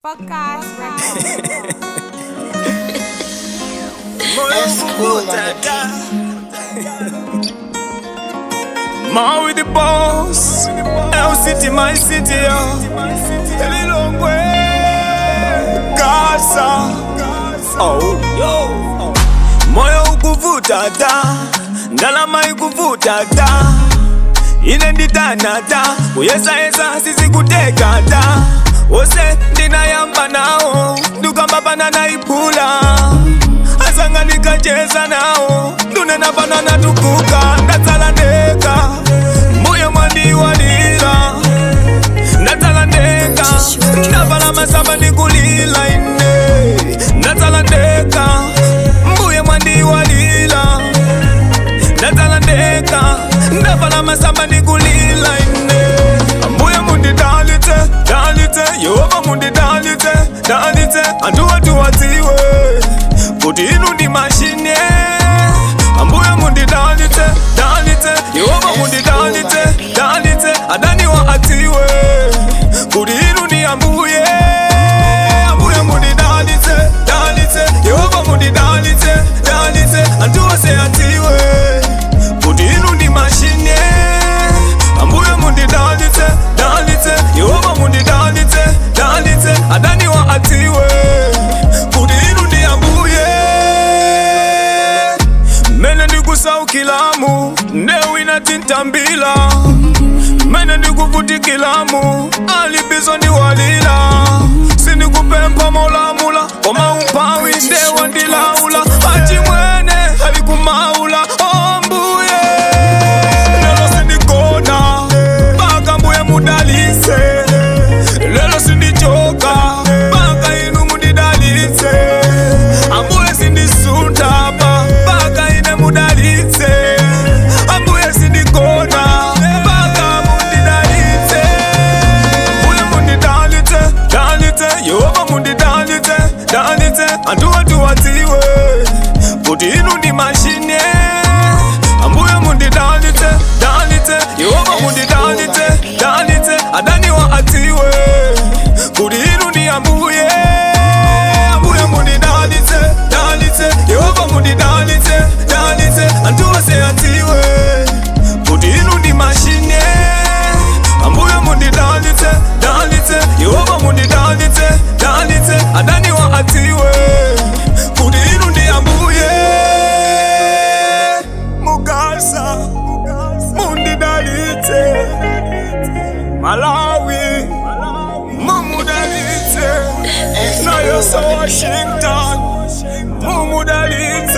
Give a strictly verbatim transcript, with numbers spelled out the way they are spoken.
Podcast record. That's cool, Ma with the boss, L City, my city, yo. Lilongwe, Gaza. Oh, yo. Moyo ukuvuta da, ndalama ikuvuta da. Inenditana da, uyesa esa sisi kuteka da. Ose ndinayamba nao, ndukamba banana ipula. Asanga nikacheza nao, ndunena banana tukuka. Ndatala ndeka, mbuye mwandi walila. Ndatala ndeka, ndabala masaba nikulila ine. Ndatala ndeka, mbuye mwandi walila. Ndatala ndeka, ndabala masaba nikulila ine. Mbuye mundi dalite, dalite, Yehova mundi dalite, dalite. Antu watu watiwe, kuti inu ndi mashine. Ambuye mundi dalite, dalite, Yehova mundi dalite, dalite. Adani wa atiwe, kuti inu ndi ambuye. Ambuye mundi dalite, dalite, Yehova mundi dalite, dalite. Antu wase atiwe, kuti inu ndi mashine. Ambuye mundi dalite, dalite, Yehova mundi dalite, dalite. Adani wa atiwe, kuti inu ndi ambuye. Mene ndikusaukilamu, newina tintambila. Mene ndikuvutikilamu, alibizo ndi walila. Sinikupempa maulamula, oma umpawi ndewa ndilaula. Achi mwene, halikumaula, oh mbuye. Lelo sindikona, baka mbuye mudalise. Lelo sindichoka, baka inu mudidalise. Ambuye sindisuta, baka ine mudalise. Ambuye sindikona, baka mudidalise. Ambuye mudidalite, dalite, Yehova mudidalite, dalite. Antu watu watiwe, kuti inu ndi mashine. Ambuye mudidalite, dalite, Yehova mudidalite, dalite. Adani wa atiwe, kuti inu ndi ambuye. Ambuye mudidalite, dalite, Yehova mudidalite, dalite. Antu wase atiwe, kuti inu ndi mashine. Ambuye mudidalite, dalite, Yehova mudidalite, dalite. Adani wa atiwe, kuti inu ndi ambuye. Mugasa, mundidalite, Malawi, mumudalite. Nayosa Washington, mumudalite.